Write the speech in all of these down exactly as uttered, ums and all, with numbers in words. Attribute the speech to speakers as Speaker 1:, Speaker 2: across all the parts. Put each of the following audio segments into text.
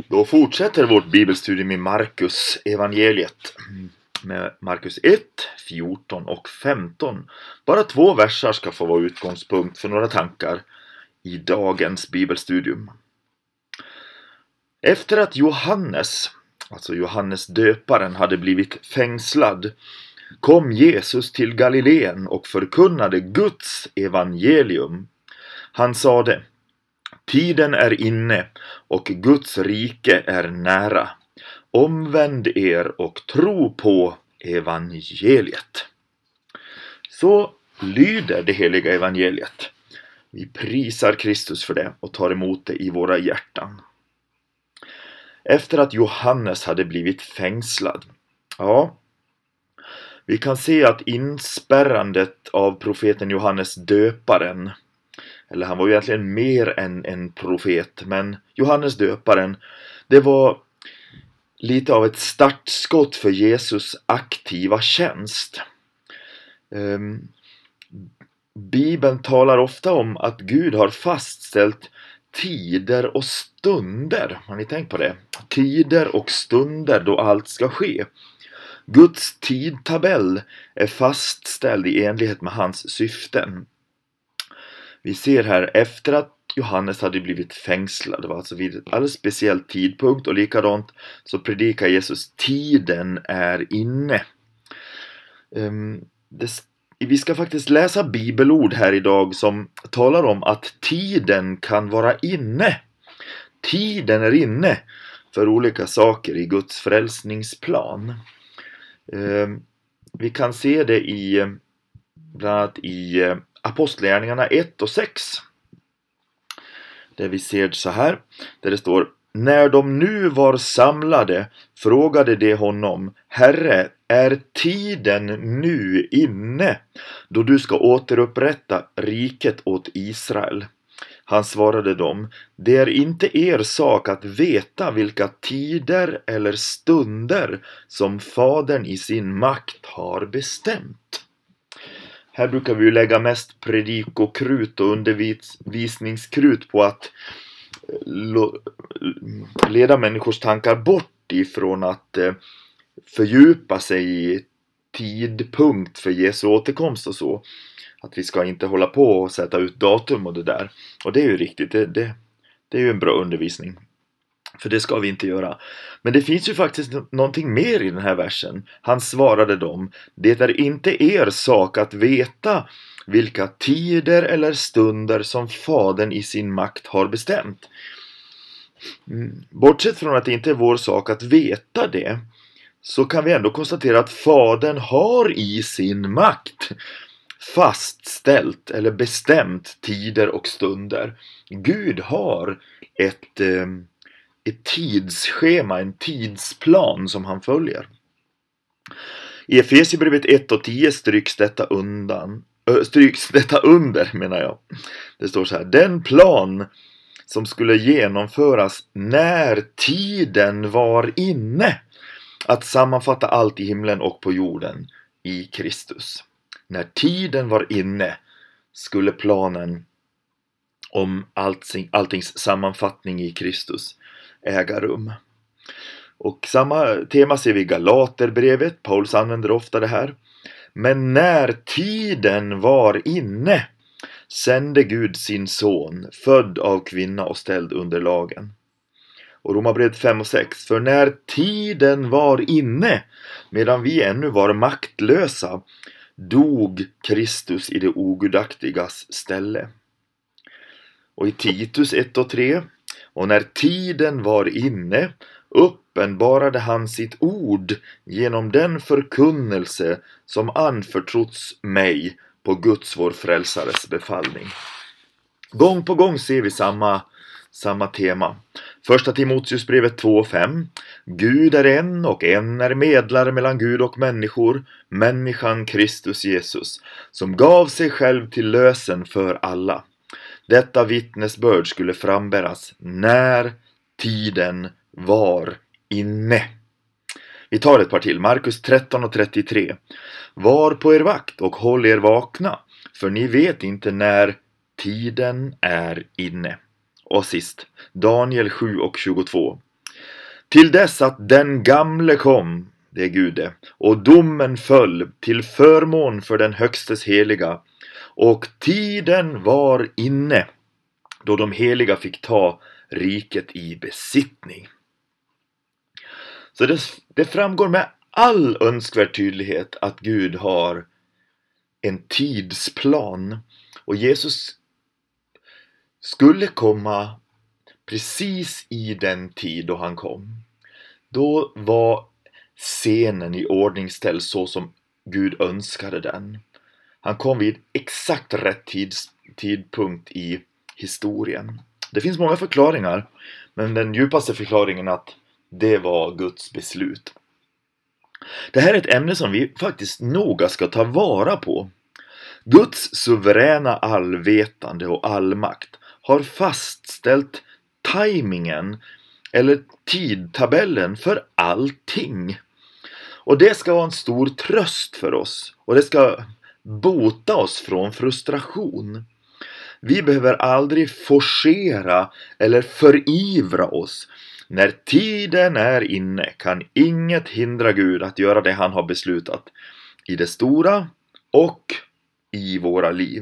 Speaker 1: Då fortsätter vårt bibelstudium i Markus evangeliet med Markus ett, fjorton och femton. Bara två versar ska få vara utgångspunkt för några tankar i dagens bibelstudium. Efter att Johannes, alltså Johannes döparen, hade blivit fängslad kom Jesus till Galileen och förkunnade Guds evangelium. Han sade: Tiden är inne och Guds rike är nära. Omvänd er och tro på evangeliet. Så lyder det heliga evangeliet. Vi prisar Kristus för det och tar emot det i våra hjärtan. Efter att Johannes hade blivit fängslad. Ja, vi kan se att inspärrandet av profeten Johannes döparen, eller han var ju egentligen mer än en profet, men Johannes döparen, det var lite av ett startskott för Jesus aktiva tjänst. Um, Bibeln talar ofta om att Gud har fastställt tider och stunder. Har ni tänkt på det? Tider och stunder då allt ska ske. Guds tidtabell är fastställd i enlighet med hans syften. Vi ser här efter att Johannes hade blivit fängslad. Det var alltså vid en alldeles speciell tidpunkt, och likadant så predikar Jesus: tiden är inne. Um, det, vi ska faktiskt läsa bibelord här idag som talar om att tiden kan vara inne. Tiden är inne för olika saker i Guds frälsningsplan. Um, vi kan se det i bland annat i Apostlagärningarna ett och sex. Där vi ser så här, där det står: När de nu var samlade frågade de honom: Herre, är tiden nu inne då du ska återupprätta riket åt Israel? Han svarade dem: Det är inte er sak att veta vilka tider eller stunder som Fadern i sin makt har bestämt. Här brukar vi ju lägga mest predikokrut och undervisningskrut på att leda människors tankar bort ifrån att fördjupa sig i tidpunkt för Jesu återkomst och så. Att vi ska inte hålla på och sätta ut datum och det där. Och det är ju riktigt, det, det, det är ju en bra undervisning. För det ska vi inte göra. Men det finns ju faktiskt någonting mer i den här versen. Han svarade dem: Det är inte er sak att veta vilka tider eller stunder som Fadern i sin makt har bestämt. Bortsett från att det inte är vår sak att veta det, så kan vi ändå konstatera att Fadern har i sin makt fastställt eller bestämt tider och stunder. Gud har ett... Eh, ett tidsschema, en tidsplan som han följer. I Efesierbrevet ett och tio stryks detta undan, ö, stryks detta under menar jag. Det står så här: Den plan som skulle genomföras när tiden var inne att sammanfatta allt i himlen och på jorden i Kristus. När tiden var inne skulle planen om allting, alltings sammanfattning i Kristus äga rum. Och samma tema ser vi i Galaterbrevet. Paulus använder ofta det här. Men när tiden var inne sände Gud sin son, född av kvinna och ställd under lagen. Och Romarbrevet fem och sex. För när tiden var inne, medan vi ännu var maktlösa, dog Kristus i det ogudaktigas ställe. Och i Titus ett och tre. Och när tiden var inne uppenbarade han sitt ord genom den förkunnelse som anförtrotts mig på Guds vår frälsares befallning. Gång på gång ser vi samma, samma tema. Första Timoteusbrevet två och fem. Gud är en och en är medlare mellan Gud och människor, människan Kristus Jesus, som gav sig själv till lösen för alla. Detta vittnesbörd skulle frambäras när tiden var inne. Vi tar ett par till. Markus tretton och trettiotre. Var på er vakt och håll er vakna, för ni vet inte när tiden är inne. Och sist, Daniel sju och tjugotvå. Till dess att den gamle kom, det är Gud det, och domen föll till förmån för den högstes heliga, och tiden var inne då de heliga fick ta riket i besittning. Så det, det framgår med all önskvärd tydlighet att Gud har en tidsplan, och Jesus skulle komma precis i den tid då han kom. Då var scenen i ordningställ så som Gud önskade den. Han kom vid exakt rätt tids, tidpunkt i historien. Det finns många förklaringar, men den djupaste förklaringen är att det var Guds beslut. Det här är ett ämne som vi faktiskt noga ska ta vara på. Guds suveräna allvetande och allmakt har fastställt tajmingen eller tidtabellen för allting. Och det ska vara en stor tröst för oss, och det ska bota oss från frustration. Vi behöver aldrig forcera eller förivra oss. När tiden är inne kan inget hindra Gud att göra det han har beslutat i det stora och i våra liv.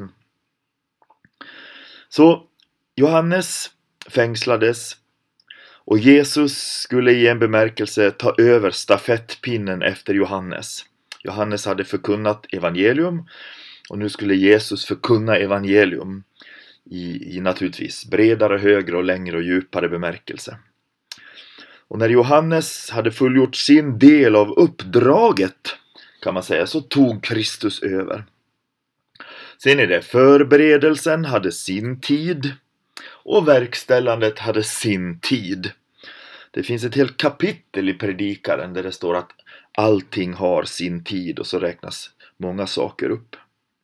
Speaker 1: Så Johannes fängslades, och Jesus skulle i en bemärkelse ta över stafettpinnen efter Johannes. Johannes hade förkunnat evangelium, och nu skulle Jesus förkunna evangelium i, i naturligtvis bredare, högre och längre och djupare bemärkelse. Och när Johannes hade fullgjort sin del av uppdraget, kan man säga, så tog Kristus över. Sen är det förberedelsen hade sin tid och verkställandet hade sin tid. Det finns ett helt kapitel i predikaren där det står att allting har sin tid, och så räknas många saker upp.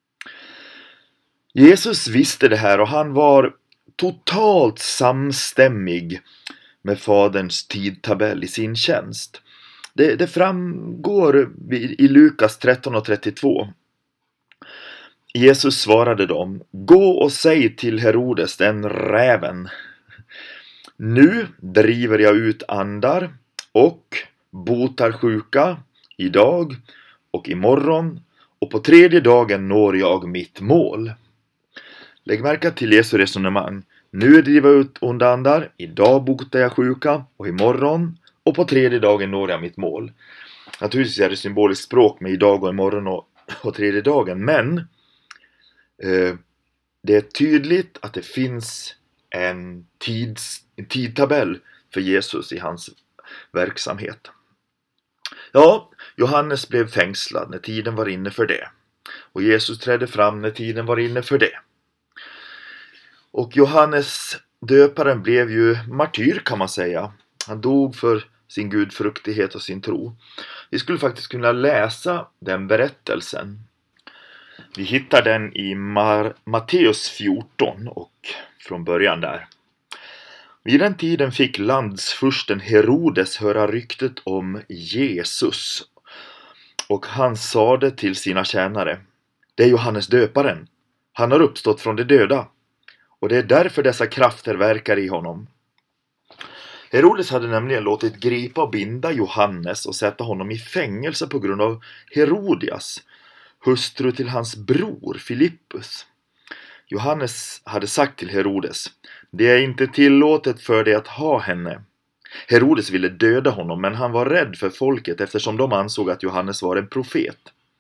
Speaker 1: Jesus visste det här, och han var totalt samstämmig med faderns tidtabell i sin tjänst. Det, det framgår i Lukas tretton och trettiotvå. Jesus svarade dem: gå och säg till Herodes den räven: nu driver jag ut andar och botar sjuka idag och imorgon, och på tredje dagen når jag mitt mål. Lägg märke till Jesu resonemang. Nu driver jag ut onda andar, idag botar jag sjuka, och imorgon och på tredje dagen når jag mitt mål. Naturligtvis är det symboliskt språk med idag och imorgon och, och tredje dagen, men eh, det är tydligt att det finns en, tids, en tidtabell för Jesus i hans verksamhet. Ja, Johannes blev fängslad när tiden var inne för det, och Jesus trädde fram när tiden var inne för det. Och Johannes döparen blev ju martyr, kan man säga. Han dog för sin gudfruktighet och sin tro. Vi skulle faktiskt kunna läsa den berättelsen. Vi hittar den i Mar- Matteus fjorton, och från början där. Vid den tiden fick landsfursten Herodes höra ryktet om Jesus, och han sade till sina tjänare: det är Johannes döparen. Han har uppstått från de döda, och det är därför dessa krafter verkar i honom. Herodes hade nämligen låtit gripa och binda Johannes och sätta honom i fängelse på grund av Herodias, hustru till hans bror Filippus. Johannes hade sagt till Herodes: det är inte tillåtet för dig att ha henne. Herodes ville döda honom, men han var rädd för folket eftersom de ansåg att Johannes var en profet.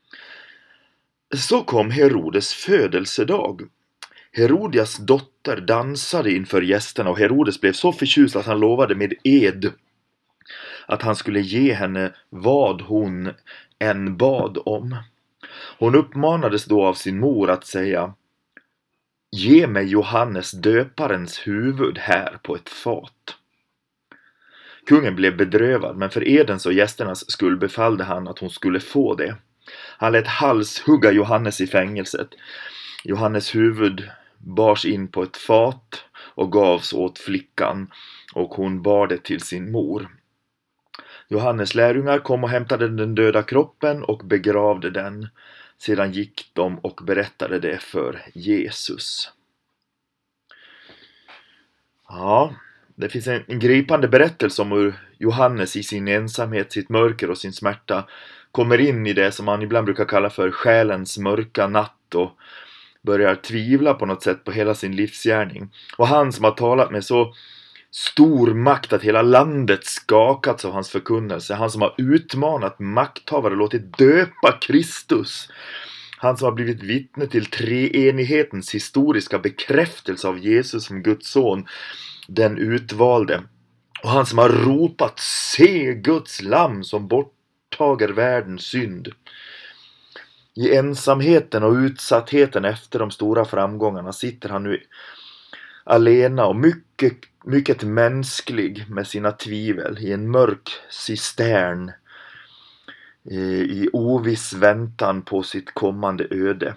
Speaker 1: Så kom Herodes födelsedag. Herodias dotter dansade inför gästerna, och Herodes blev så förtjust att han lovade med ed att han skulle ge henne vad hon än bad om. Hon uppmanades då av sin mor att säga: ge mig Johannes döparens huvud här på ett fat. Kungen blev bedrövad, men för edens och gästernas skull befallde han att hon skulle få det. Han lät halshugga Johannes i fängelset. Johannes huvud bars in på ett fat och gavs åt flickan, och hon bar det till sin mor. Johannes lärjungar kom och hämtade den döda kroppen och begravde den. Sedan gick de och berättade det för Jesus. Ja, Det finns en, en gripande berättelse om hur Johannes i sin ensamhet, sitt mörker och sin smärta kommer in i det som man ibland brukar kalla för själens mörka natt och börjar tvivla på något sätt på hela sin livsgärning. Och han som har talat med så stor makt att hela landet skakats av hans förkunnelse, han som har utmanat makthavare och låtit döpa Kristus, han som har blivit vittne till treenighetens historiska bekräftelse av Jesus som Guds son, den utvalde, och han som har ropat: se Guds lamm som borttager världens synd. I ensamheten och utsattheten efter de stora framgångarna sitter han nu alena och mycket, mycket mänsklig med sina tvivel i en mörk cistern i, i oviss väntan på sitt kommande öde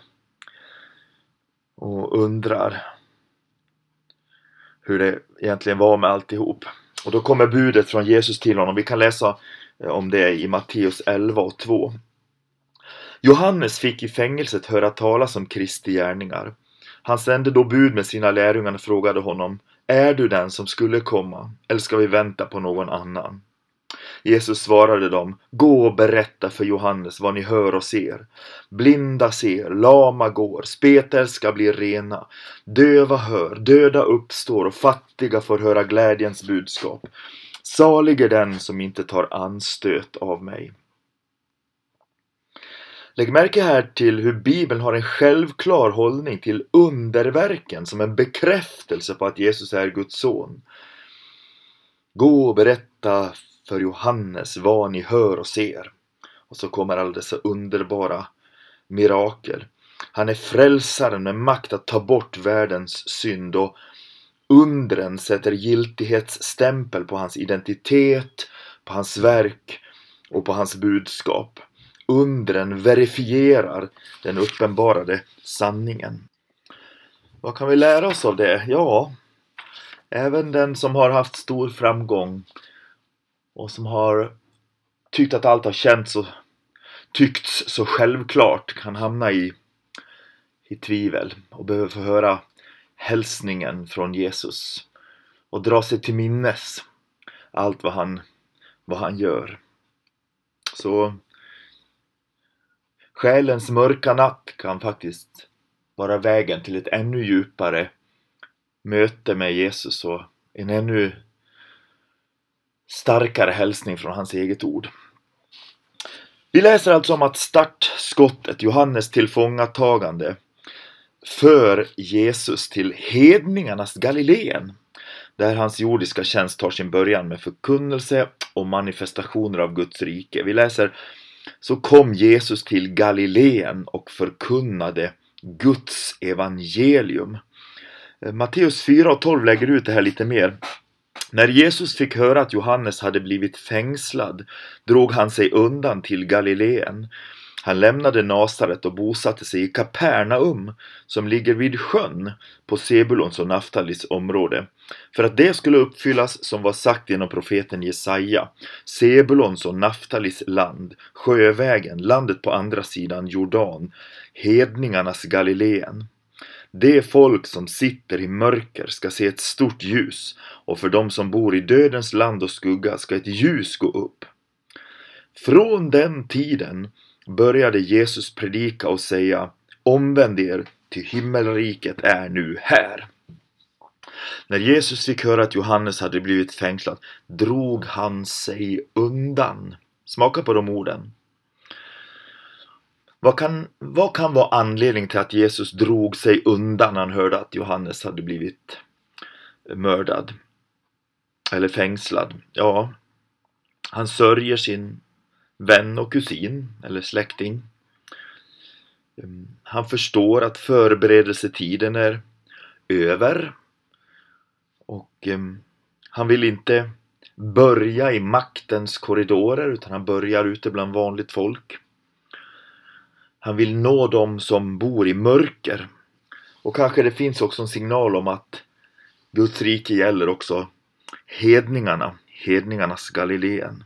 Speaker 1: och undrar hur det egentligen var med alltihop. Och då kommer budet från Jesus till honom. Vi kan läsa om det i Matteus elva och två. Johannes fick i fängelset höra talas om Kristi gärningar. Han sände då bud med sina lärjungar och frågade honom: är du den som skulle komma, eller ska vi vänta på någon annan? Jesus svarade dem: gå och berätta för Johannes vad ni hör och ser. Blinda ser, lama går, spetälska blir rena, döva hör, döda uppstår och fattiga får höra glädjens budskap. Salig är den som inte tar anstöt av mig. Lägg märke här till hur Bibeln har en självklar hållning till underverken som en bekräftelse på att Jesus är Guds son. Gå och berätta för Johannes vad ni hör och ser. Och så kommer alla dessa underbara mirakel. Han är frälsaren med makt att ta bort världens synd, och undren sätter giltighetsstämpel på hans identitet, på hans verk och på hans budskap. Undren verifierar den uppenbarade sanningen. Vad kan vi lära oss av det? Ja, även den som har haft stor framgång och som har tyckt att allt har känts och tyckts så självklart kan hamna i, i tvivel och behöver få höra hälsningen från Jesus och dra sig till minnes allt vad han, vad han gör. Så själens mörka natt kan faktiskt vara vägen till ett ännu djupare möte med Jesus och en ännu starkare hälsning från hans eget ord. Vi läser alltså om att startskottet, Johannes tillfångatagande, för Jesus till hedningarnas Galileen, där hans jordiska tjänst tar sin början med förkunnelse och manifestationer av Guds rike. Vi läser: så kom Jesus till Galileen och förkunnade Guds evangelium. Matteus fyra och tolv lägger ut det här lite mer. När Jesus fick höra att Johannes hade blivit fängslad drog han sig undan till Galileen. Han lämnade Nasaret och bosatte sig i Kapernaum, som ligger vid sjön på Sebulons och Naftalis område, för att det skulle uppfyllas som var sagt genom profeten Jesaja: Sebulons och Naftalis land, sjövägen, landet på andra sidan Jordan, hedningarnas Galileen. Det folk som sitter i mörker ska se ett stort ljus, och för dem som bor i dödens land och skugga ska ett ljus gå upp. Från den tiden började Jesus predika och säga: omvänd er, till himmelriket är nu här. När Jesus fick höra att Johannes hade blivit fängslad drog han sig undan. Smaka på de orden. Vad kan, vad kan vara anledningen till att Jesus drog sig undan när han hörde att Johannes hade blivit mördad eller fängslad? Ja, han sörjer sin vän och kusin eller släkting. Han förstår att förberedelsetiden är över och um, han vill inte börja i maktens korridorer, utan han börjar ute bland vanligt folk. Han vill nå dem som bor i mörker. Och kanske det finns också en signal om att Guds rike gäller också hedningarna, hedningarnas Galileen.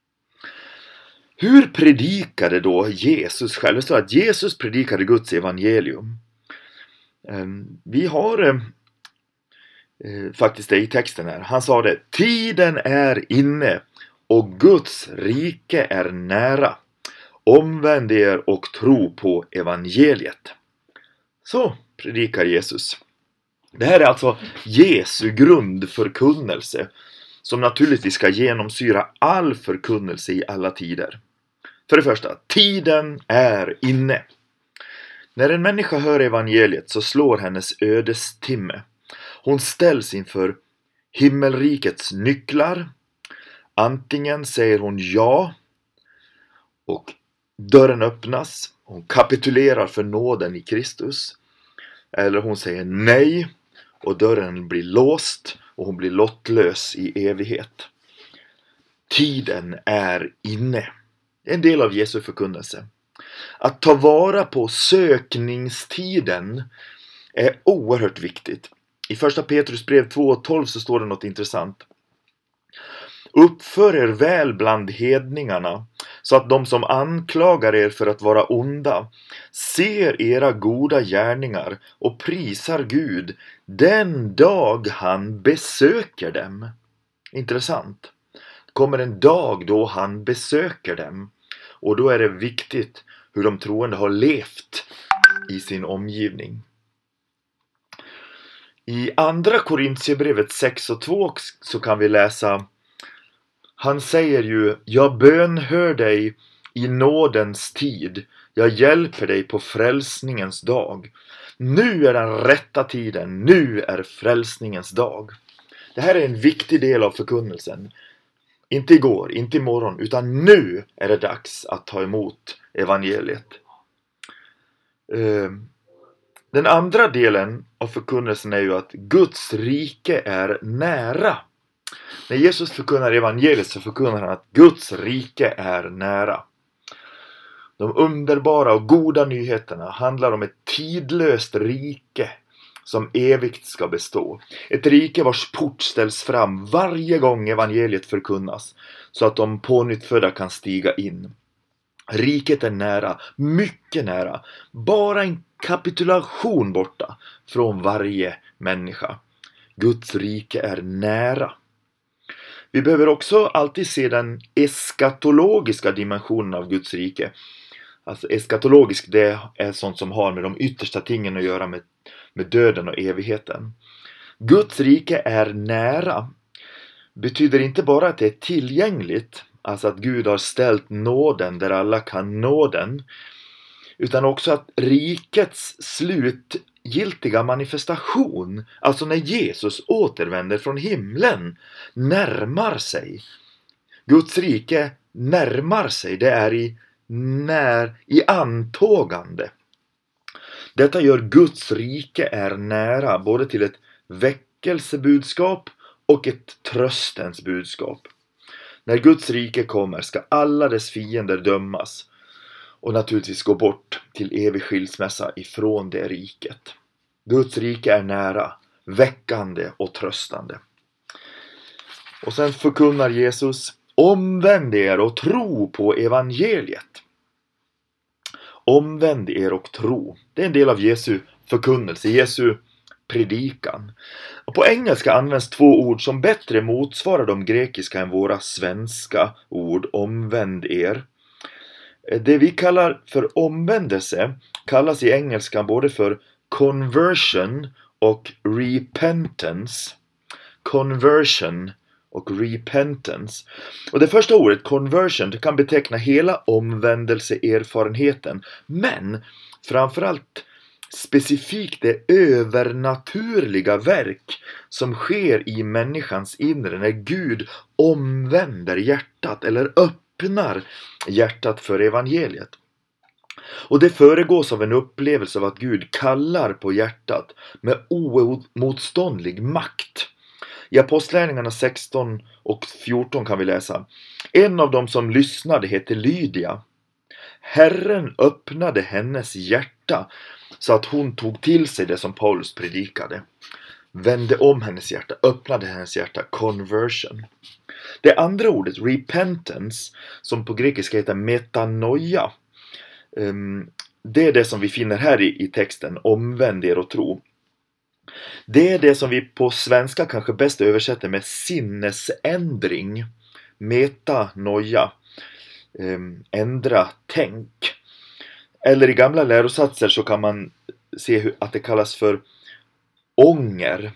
Speaker 1: Hur predikade då Jesus själv? Det står att Jesus predikade Guds evangelium. Vi har eh, faktiskt är i texten här. Han sa det: tiden är inne och Guds rike är nära. Omvänd er och tro på evangeliet. Så predikar Jesus. Det här är alltså Jesu grundförkunnelse, som naturligtvis ska genomsyra all förkunnelse i alla tider. För det första, tiden är inne. När en människa hör evangeliet så slår hennes ödestimme. Hon ställs inför himmelrikets nycklar. Antingen säger hon ja och dörren öppnas. Hon kapitulerar för nåden i Kristus. Eller hon säger nej och dörren blir låst och hon blir lottlös i evighet. Tiden är inne. Det är en del av Jesu förkunnelse. Att ta vara på sökningstiden är oerhört viktigt. I första Petrus brev två och tolv så står det något intressant. Uppför er väl bland hedningarna, så att de som anklagar er för att vara onda ser era goda gärningar och prisar Gud den dag han besöker dem. Intressant. Det kommer en dag då han besöker dem, och då är det viktigt hur de troende har levt i sin omgivning. I andra Korintierbrevet sex och två så kan vi läsa: han säger ju: jag bönhör dig i nådens tid, jag hjälper dig på frälsningens dag. Nu är den rätta tiden, nu är frälsningens dag. Det här är en viktig del av förkunnelsen. Inte igår, inte imorgon, utan nu är det dags att ta emot evangeliet. Den andra delen av förkunnelsen är ju att Guds rike är nära. När Jesus förkunnar evangeliet så förkunnar han att Guds rike är nära. De underbara och goda nyheterna handlar om ett tidlöst rike som evigt ska bestå. Ett rike vars port ställs fram varje gång evangeliet förkunnas, så att de pånyttfödda kan stiga in. Riket är nära, mycket nära. Bara en kapitulation borta från varje människa. Guds rike är nära. Vi behöver också alltid se den eskatologiska dimensionen av Guds rike. Alltså eskatologisk, det är sånt som har med de yttersta tingen att göra, med, med döden och evigheten. Guds rike är nära betyder inte bara att det är tillgängligt, alltså att Gud har ställt nåden där alla kan nå den, utan också att rikets slutgiltiga manifestation, alltså när Jesus återvänder från himlen, närmar sig. Guds rike närmar sig, det är i, när, i antågande. Detta gör Guds rike är nära, både till ett väckelsebudskap och ett tröstens budskap. När Guds rike kommer ska alla dess fiender dömas och naturligtvis gå bort till evig skilsmässa ifrån det riket. Guds rike är nära, väckande och tröstande. Och sen förkunnar Jesus: omvänd er och tro på evangeliet. Omvänd er och tro. Det är en del av Jesu förkunnelse, Jesu predikan. Och på engelska används två ord som bättre motsvarar de grekiska än våra svenska ord. Omvänd er. Det vi kallar för omvändelse kallas i engelskan både för conversion och repentance. Conversion och repentance. Och det första ordet, conversion, det kan beteckna hela omvändelseerfarenheten, men framförallt specifikt det övernaturliga verk som sker i människans inre när Gud omvänder hjärtat eller öppnar hjärtat för evangeliet. Och det föregås av en upplevelse av att Gud kallar på hjärtat med oemotståndlig makt. I Apostlagärningarna sexton och fjorton kan vi läsa: en av dem som lyssnade hette Lydia. Herren öppnade hennes hjärta så att hon tog till sig det som Paulus predikade. Vände om hennes hjärta, öppnade hennes hjärta, conversion. Det andra ordet, repentance, som på grekiska heter metanoia, det är det som vi finner här i texten, omvänd er och tro. Det är det som vi på svenska kanske bäst översätter med sinnesändring, metanoia, ehm, ändra tänk. Eller i gamla lärosatser så kan man se hur, att det kallas för ånger.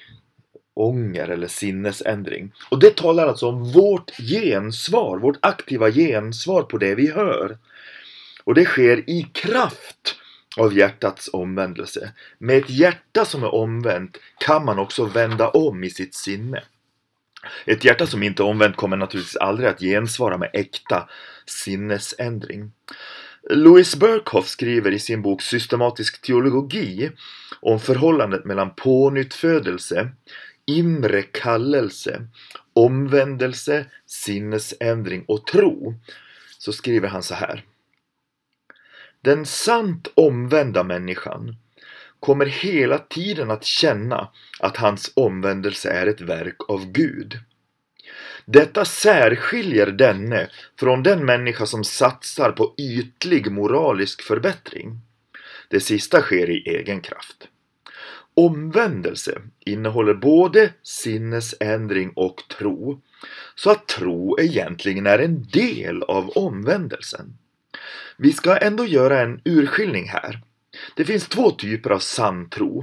Speaker 1: Ånger eller sinnesändring. Och det talar alltså om vårt gensvar, vårt aktiva gensvar på det vi hör. Och det sker i kraft av hjärtats omvändelse. Med ett hjärta som är omvänt kan man också vända om i sitt sinne. Ett hjärta som inte är omvänt kommer naturligtvis aldrig att gensvara med äkta sinnesändring. Louis Berkhoff skriver i sin bok Systematisk teologi om förhållandet mellan pånyttfödelse, inre kallelse, omvändelse, sinnesändring och tro. Så skriver han så här: den sant omvända människan kommer hela tiden att känna att hans omvändelse är ett verk av Gud. Detta särskiljer denne från den människa som satsar på ytlig moralisk förbättring. Det sista sker i egen kraft. Omvändelse innehåller både sinnesändring och tro, så att tro egentligen är en del av omvändelsen. Vi ska ändå göra en urskiljning här. Det finns två typer av sann tro.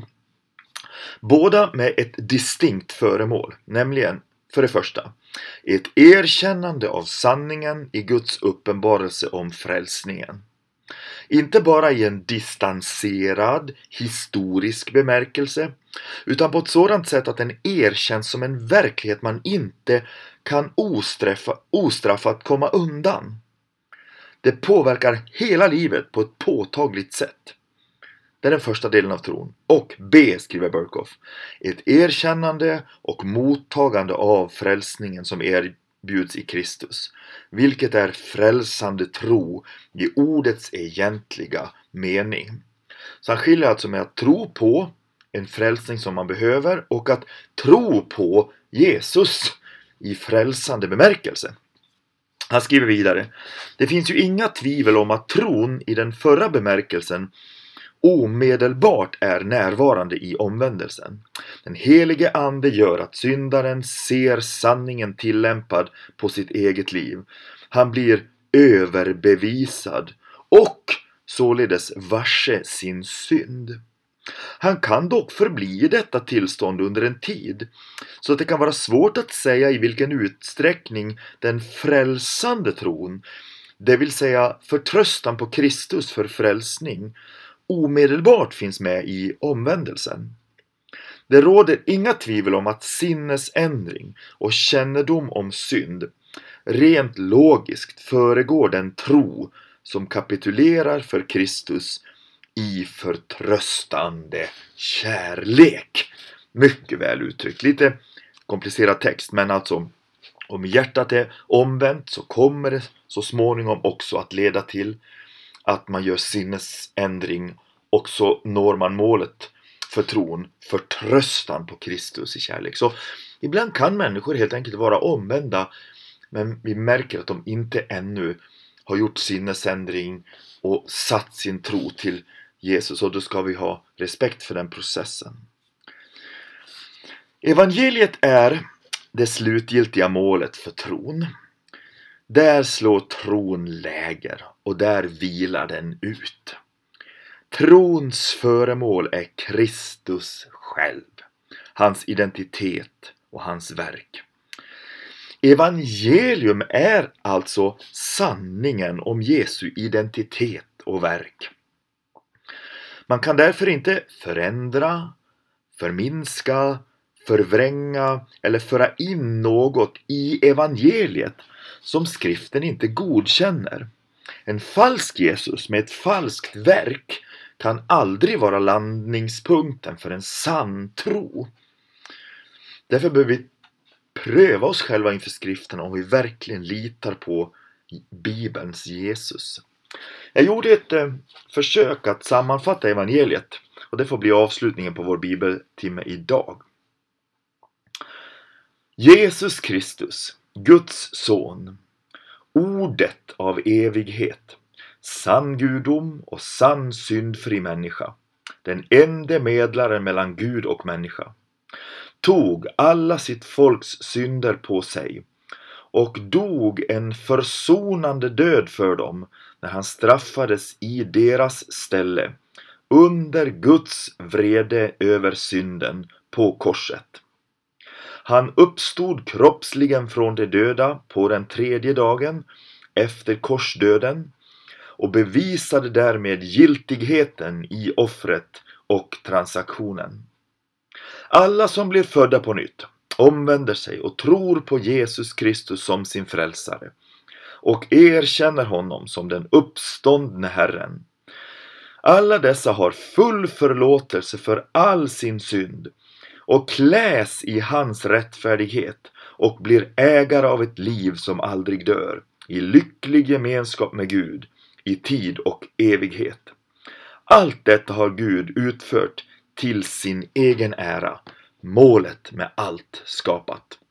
Speaker 1: Båda med ett distinkt föremål, nämligen för det första ett erkännande av sanningen i Guds uppenbarelse om frälsningen. Inte bara i en distanserad, historisk bemärkelse, utan på ett sådant sätt att den erkänns som en verklighet man inte kan ostraffa, ostraffat komma undan. Det påverkar hela livet på ett påtagligt sätt. Det är den första delen av tron. Och B, skriver Berkhoff, ett erkännande och mottagande av frälsningen som erbjuds i Kristus, vilket är frälsande tro i ordets egentliga mening. Så han skiljer alltså med att tro på en frälsning som man behöver och att tro på Jesus i frälsande bemärkelse. Han skriver vidare: det finns ju inga tvivel om att tron i den förra bemärkelsen omedelbart är närvarande i omvändelsen. Den helige ande gör att syndaren ser sanningen tillämpad på sitt eget liv. Han blir överbevisad och således varse sin synd. Han kan dock förbli i detta tillstånd under en tid, så att det kan vara svårt att säga i vilken utsträckning den frälsande tron, det vill säga förtröstan på Kristus för frälsning, omedelbart finns med i omvändelsen. Det råder inga tvivel om att sinnesändring och kännedom om synd rent logiskt föregår den tro som kapitulerar för Kristus i förtröstande kärlek. Mycket väl uttryckt. Lite komplicerad text, men alltså om hjärtat är omvänt så kommer det så småningom också att leda till att man gör sinnesändring och så når man målet för tron, förtröstan på Kristus i kärlek. Så ibland kan människor helt enkelt vara omvända, men vi märker att de inte ännu har gjort sinnesändring och satt sin tro till Jesus, och då ska vi ha respekt för den processen. Evangeliet är det slutgiltiga målet för tron. Där slår tron läger och där vilar den ut. Trons föremål är Kristus själv, hans identitet och hans verk. Evangelium är alltså sanningen om Jesu identitet och verk. Man kan därför inte förändra, förminska, förvränga eller föra in något i evangeliet som skriften inte godkänner. En falsk Jesus med ett falskt verk kan aldrig vara landningspunkten för en sann tro. Därför behöver vi pröva oss själva inför skriften om vi verkligen litar på Bibelns Jesus. Jag gjorde ett eh, försök att sammanfatta evangeliet, och det får bli avslutningen på vår bibeltimme idag. Jesus Kristus, Guds son, ordet av evighet, sann gudom och sann syndfri människa, den ende medlaren mellan Gud och människa, tog alla sitt folks synder på sig och dog en försonande död för dem när han straffades i deras ställe under Guds vrede över synden på korset. Han uppstod kroppsligen från de döda på den tredje dagen efter korsdöden och bevisade därmed giltigheten i offret och transaktionen. Alla som blir födda på nytt omvänder sig och tror på Jesus Kristus som sin frälsare och erkänner honom som den uppståndne Herren. Alla dessa har full förlåtelse för all sin synd och kläs i hans rättfärdighet och blir ägare av ett liv som aldrig dör, i lycklig gemenskap med Gud, i tid och evighet. Allt detta har Gud utfört till sin egen ära, målet med allt skapat.